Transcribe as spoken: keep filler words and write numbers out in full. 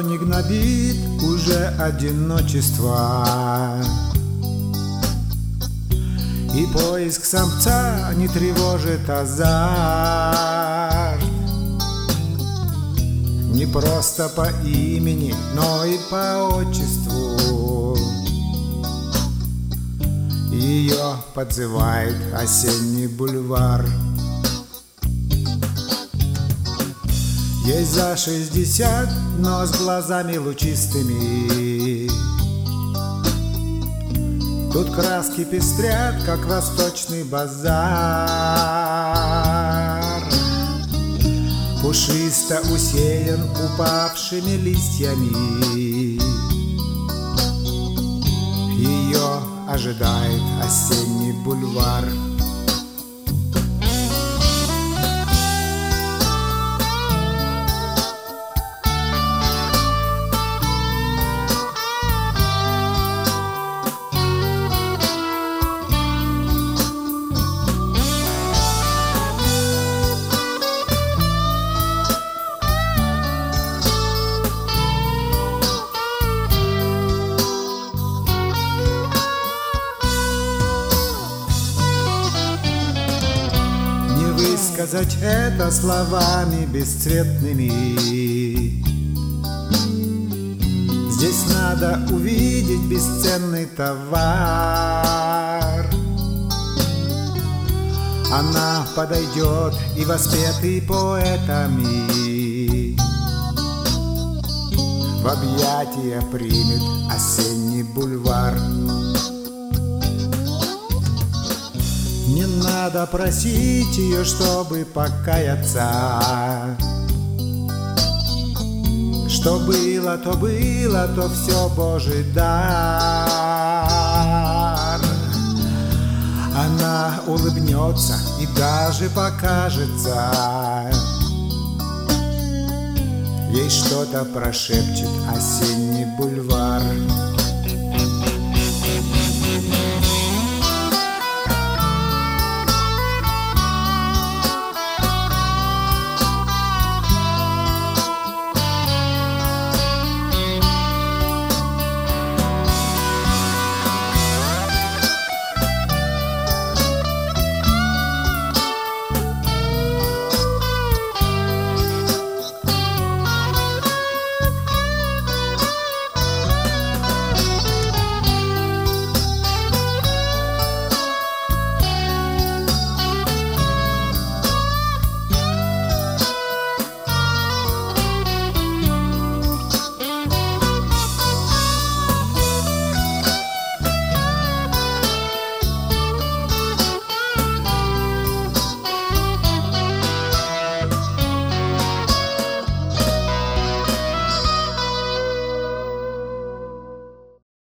Ее не гнобит уже одиночество, и поиск самца не тревожит азарт. Не просто по имени, но и по отчеству ее подзывает осенний бульвар. Ей за шестьдесят, но с глазами лучистыми. Тут краски пестрят, как восточный базар. Пушисто усеян упавшими листьями. Ее ожидает осенний бульвар. Сказать это словами бесцветными. Здесь надо увидеть бесценный товар. Она подойдет и воспетый поэтами в объятия примет осенний бульвар. Не надо просить ее, чтобы покаяться. Что было, то было, то все Божий дар. Она улыбнется и даже покажется. Ей что-то прошепчет осенний бульвар.